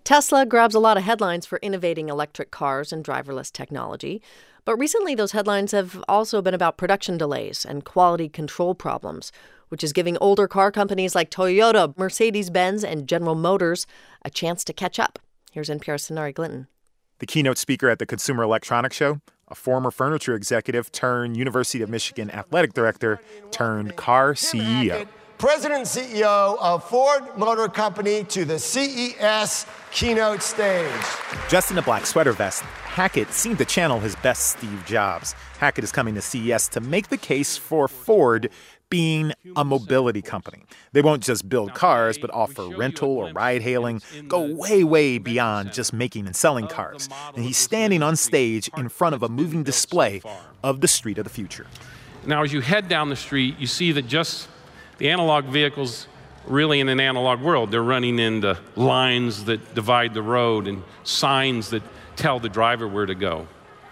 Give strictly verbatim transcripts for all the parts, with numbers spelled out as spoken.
Tesla grabs a lot of headlines for innovating electric cars and driverless technology. But recently, those headlines have also been about production delays and quality control problems, which is giving older car companies like Toyota, Mercedes-Benz, and General Motors a chance to catch up. Here's N P R's Sonari Glinton. The keynote speaker at the Consumer Electronics Show, a former furniture executive turned University of Michigan athletic director turned car C E O. President and C E O of Ford Motor Company to the C E S keynote stage. Dressed in a black sweater vest, Hackett seemed to channel his best Steve Jobs. Hackett is coming to C E S to make the case for Ford being a mobility company. They won't just build cars, but offer rental or ride-hailing, go way, way beyond just making and selling cars. And he's standing on stage in front of a moving display of the street of the future. Now, as you head down the street, you see that just the analog vehicles, really in an analog world, they're running into lines that divide the road and signs that tell the driver where to go.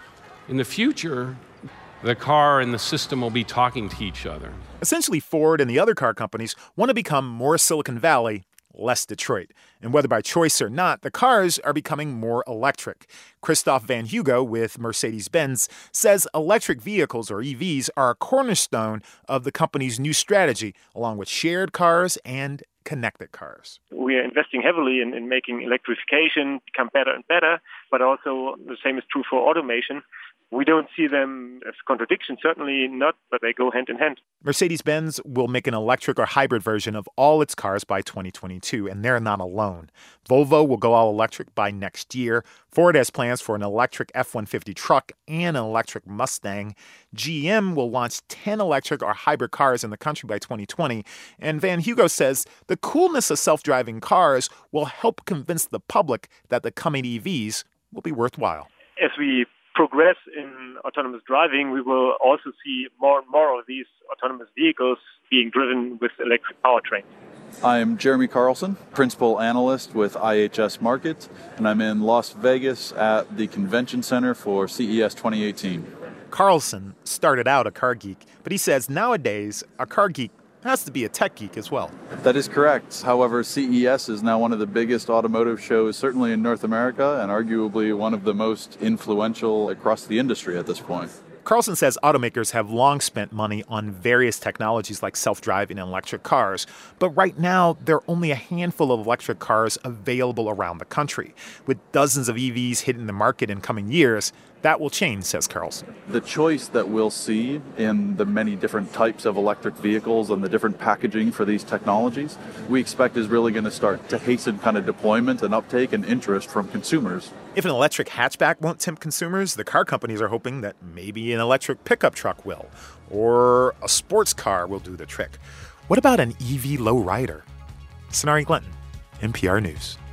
In the future, the car and the system will be talking to each other. Essentially, Ford and the other car companies want to become more Silicon Valley, less Detroit. And whether by choice or not, the cars are becoming more electric. Christoph Van Hugo with Mercedes-Benz says electric vehicles, or E Vs, are a cornerstone of the company's new strategy, along with shared cars and connected cars. We are investing heavily in, in making electrification become better and better, but also the same is true for automation. We don't see them as contradictions, certainly not, but they go hand in hand. Mercedes-Benz will make an electric or hybrid version of all its cars by twenty twenty-two, and they're not alone. Volvo will go all electric by next year. Ford has plans for an electric F one fifty truck and an electric Mustang. G M will launch ten electric or hybrid cars in the country by twenty twenty. And Van Hugo says the coolness of self-driving cars will help convince the public that the coming E Vs will be worthwhile. As we progress in autonomous driving, we will also see more and more of these autonomous vehicles being driven with electric powertrains. I'm Jeremy Carlson, Principal Analyst with I H S Markit, and I'm in Las Vegas at the Convention Center for C E S twenty eighteen. Carlson started out a car geek, but he says nowadays a car geek has to be a tech geek as well. That is correct. However, C E S is now one of the biggest automotive shows, certainly in North America, and arguably one of the most influential across the industry at this point. Carlson says automakers have long spent money on various technologies like self-driving and electric cars, but right now there are only a handful of electric cars available around the country. With dozens of E Vs hitting the market in coming years, that will change, says Carlson. The choice that we'll see in the many different types of electric vehicles and the different packaging for these technologies, we expect is really going to start to hasten kind of deployment and uptake and interest from consumers. If an electric hatchback won't tempt consumers, the car companies are hoping that maybe an electric pickup truck will, or a sports car will do the trick. What about an E V lowrider? Sonari Glinton, N P R News.